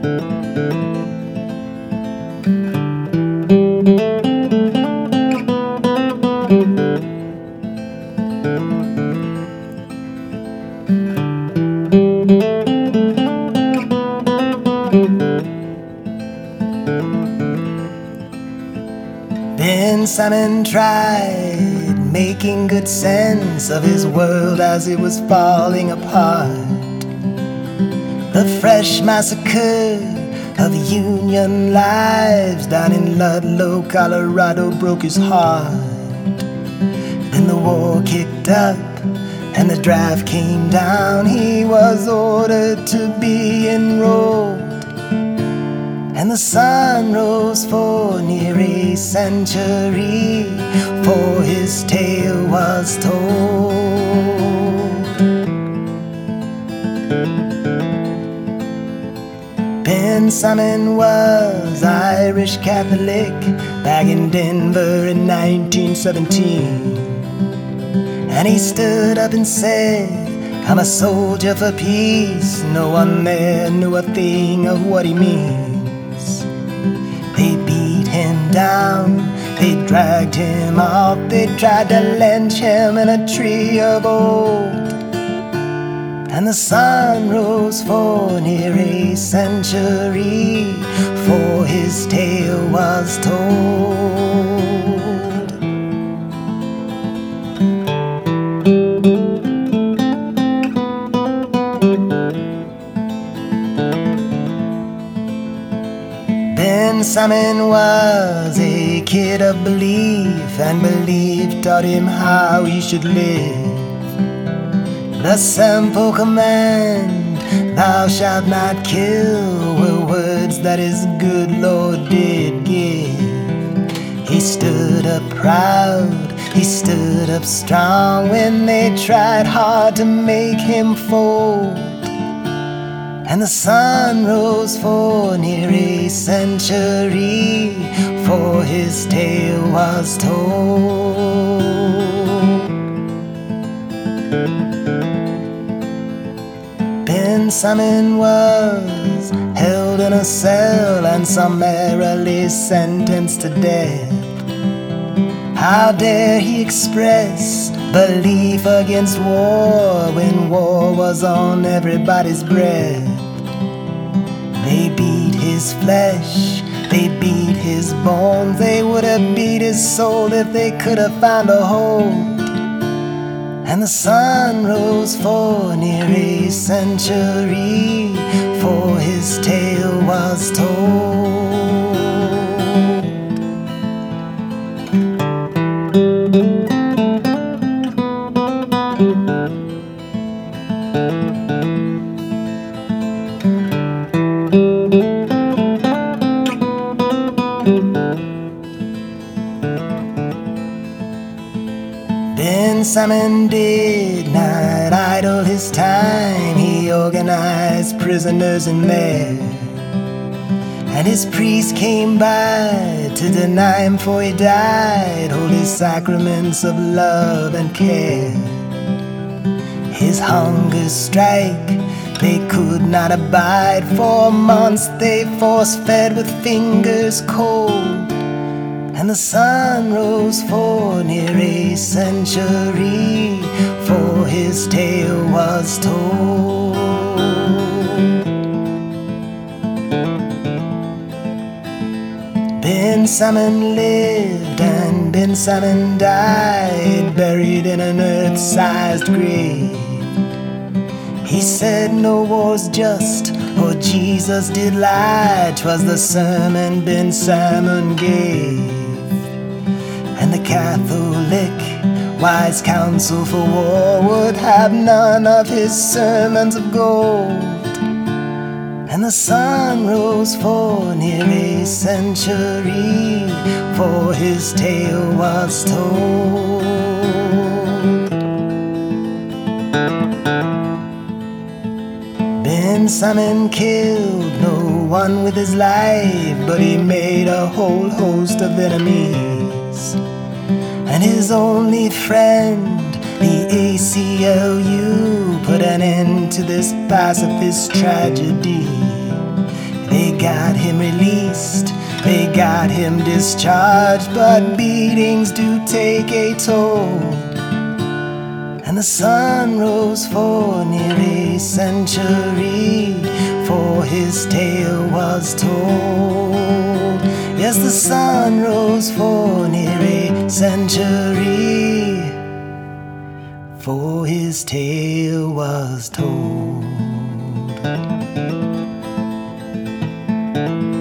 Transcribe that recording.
Ben Simon tried making good sense of his world as it was falling apart. The fresh massacre of Union lives down in Ludlow, Colorado broke his heart. Then the war kicked up and the draft came down. He was ordered to be enrolled, and the sun rose for near a century, for his tale was told. Ben Simon was Irish Catholic back in Denver in 1917. And he stood up and said, "I'm a soldier for peace." No one there knew a thing of what he means. They beat him down, they dragged him off, they tried to lynch him in a tree of old. And the sun rose for near a century, for his tale was told. Ben Simon was a kid of belief, and belief taught him how he should live. The simple command, "Thou shalt not kill," were words that his good Lord did give. He stood up proud, he stood up strong when they tried hard to make him fold. And the sun rose for near a century, for his tale was told. Ben Simon was held in a cell and summarily sentenced to death. How dare he express belief against war when war was on everybody's breath? They beat his flesh, they beat his bones, they would have beat his soul if they could have found a hold. And the sun rose for near a century, for his tale was told. Ben Simon did not idle his time. He organized prisoners in there, and his priest came by to deny him before he died holy sacraments of love and care. His hunger strike they could not abide. 4 months they force-fed with fingers cold. And the sun rose for near a century, for his tale was told. Ben Simon lived and Ben Simon died, buried in an earth-sized grave. He said no war's just, or Jesus did lie. 'Twas the sermon Ben Simon gave. And the Catholic wise counsel for war would have none of his sermons of gold. And the sun rose for near a century, for his tale was told. Ben Simon killed no one with his life, but he made a whole host of enemies. And his only friend, the ACLU, put an end to this pacifist tragedy. They got him released, they got him discharged, but beatings do take a toll. And the sun rose for near a century, for his tale was told. Yes, the sun rose for near a century, for his tale was told.